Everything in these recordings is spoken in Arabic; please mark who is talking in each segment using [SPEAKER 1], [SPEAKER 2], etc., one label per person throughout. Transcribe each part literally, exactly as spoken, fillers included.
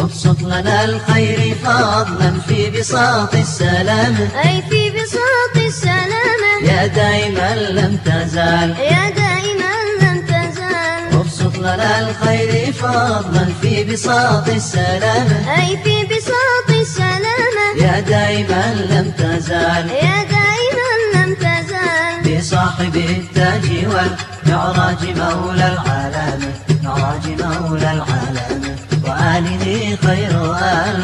[SPEAKER 1] وابسط لنا الخير فضلا في بساط السلامة،
[SPEAKER 2] أي في بساط السلامة،
[SPEAKER 1] يا دائما لم تزال،
[SPEAKER 2] يا دائما لم تزال.
[SPEAKER 1] وابسط لنا الخير فضلا في بساط السلامة،
[SPEAKER 2] أي في بساط السلامة،
[SPEAKER 1] يا دائما لم تزال،
[SPEAKER 2] يا دائما لم تزال.
[SPEAKER 1] بصاحب التاج والمعراج مولى العالم، معراج مولى العالم، وآله خير آل،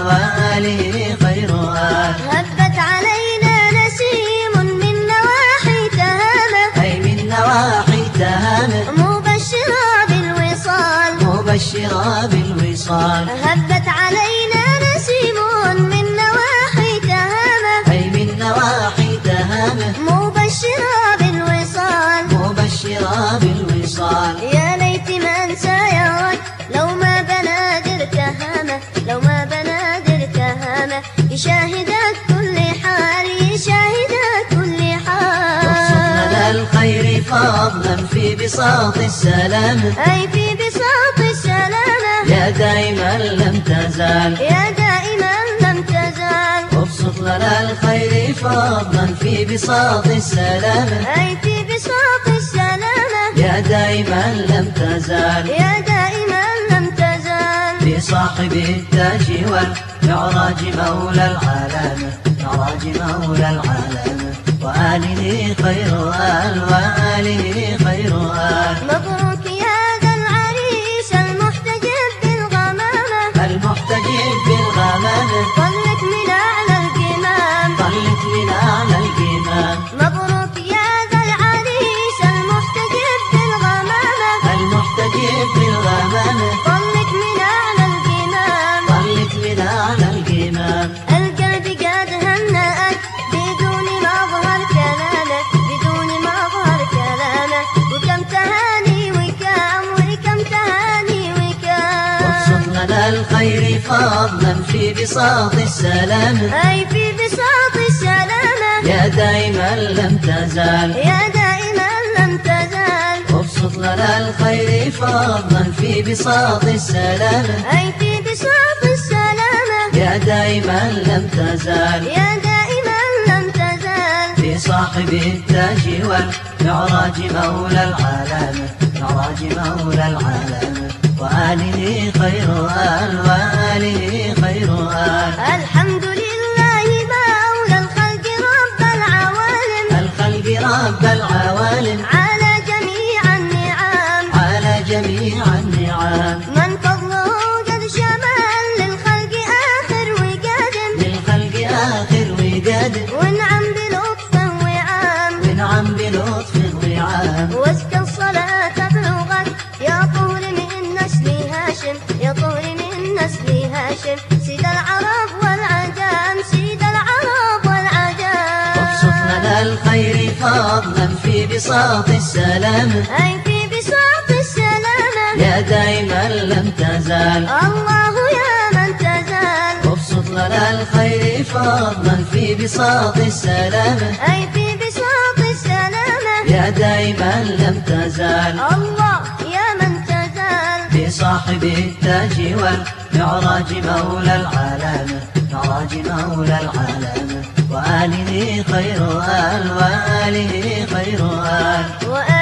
[SPEAKER 1] وآله خير آل.
[SPEAKER 2] هبت علينا نسيم من نواحي تهامة،
[SPEAKER 1] أي من نواحي تهامة،
[SPEAKER 2] مبشرة بالوصال،
[SPEAKER 1] مبشرة بالوصال.
[SPEAKER 2] هبت علينا نسيم من نواحي تهامة،
[SPEAKER 1] أي من نواحي تهامة،
[SPEAKER 2] مبشرة بالوصال،
[SPEAKER 1] مبشرة بالوصال.
[SPEAKER 2] يا ليت من سيراك لو ما بنادر تهامة، لو ما بنادر تهامة، يشاهدك كل حال، يشاهدك كل حال.
[SPEAKER 1] وابسط لنا الخير فضلا في بساط السلامة،
[SPEAKER 2] أي في بساط السلامة،
[SPEAKER 1] يا دائما لم تزال،
[SPEAKER 2] يا دائما لم تزال.
[SPEAKER 1] وابسط لنا الخير فضلا في بساط السلامة،
[SPEAKER 2] أي في بساط السلامة،
[SPEAKER 1] يا دائما لم تزال،
[SPEAKER 2] يا دائما لم تزال.
[SPEAKER 1] بصاحب التاج والمعراج مولى العالم، معراج مولى العالم، وآله خير آل، وآله خير آل.
[SPEAKER 2] مبروك يا ذا العريس المحتجب بالغمامة،
[SPEAKER 1] المحتجب بالغمامة،
[SPEAKER 2] طلت من أعلى القمام،
[SPEAKER 1] طلت من أعلى القمام.
[SPEAKER 2] مبروك يا ذا العريس المحتجب بالغمامة،
[SPEAKER 1] المحتجب بالغمامة،
[SPEAKER 2] طلت من أعلى القمام.
[SPEAKER 1] طلت من أعلى القمام.
[SPEAKER 2] القلب قد هنأك بدون مظهر كلامه، بدون مظهر كلامه، وكم تهاني وكم، وكم تهاني
[SPEAKER 1] وابسط
[SPEAKER 2] وكم.
[SPEAKER 1] لنا الخير فضلا في بساط السلامة،
[SPEAKER 2] أي في بساط السلامة،
[SPEAKER 1] يا دائما لم تزال،
[SPEAKER 2] يا دائما لم تزال.
[SPEAKER 1] وابسط لنا الخير فضلا في بساط السلامة،
[SPEAKER 2] أي في بساط السلامة،
[SPEAKER 1] يا دائما لم تزال،
[SPEAKER 2] يا دائما لم تزال.
[SPEAKER 1] بصاحب التاج والمعراج مولى العالم، معراج مولى العالم، وآله خير آل، وآله خير آل.
[SPEAKER 2] الحمد لله مولى الخلق رب العوالم،
[SPEAKER 1] الخلق رب العوالم،
[SPEAKER 2] على جميع النعم،
[SPEAKER 1] على جميع النعم.
[SPEAKER 2] من فضله قد شمل للخلق آخر وقادم،
[SPEAKER 1] للخلق آخر وقادم،
[SPEAKER 2] وانعم بلطف وعام،
[SPEAKER 1] ونعم بلطف وعام.
[SPEAKER 2] وازكى الصلاة بلغك يا طول من نسل هاشم، يا طول من نسل هاشم، سيد العرب والعجم، سيد العرب والعجم.
[SPEAKER 1] وابسط لنا الخير فضلا في بساط السلامة،
[SPEAKER 2] أي في بساط السلامة،
[SPEAKER 1] يا دائما لم تزال،
[SPEAKER 2] الله يا من تزال.
[SPEAKER 1] وابسط لنا الخير فضلا في بساط السلامة،
[SPEAKER 2] أي في بساط السلامة،
[SPEAKER 1] يا دائما لم تزال،
[SPEAKER 2] الله يا من تزال.
[SPEAKER 1] بصاحب التاج والمعراج مولى العالم، معراج مولى العالم، وآله خير آل، وآله خير آل.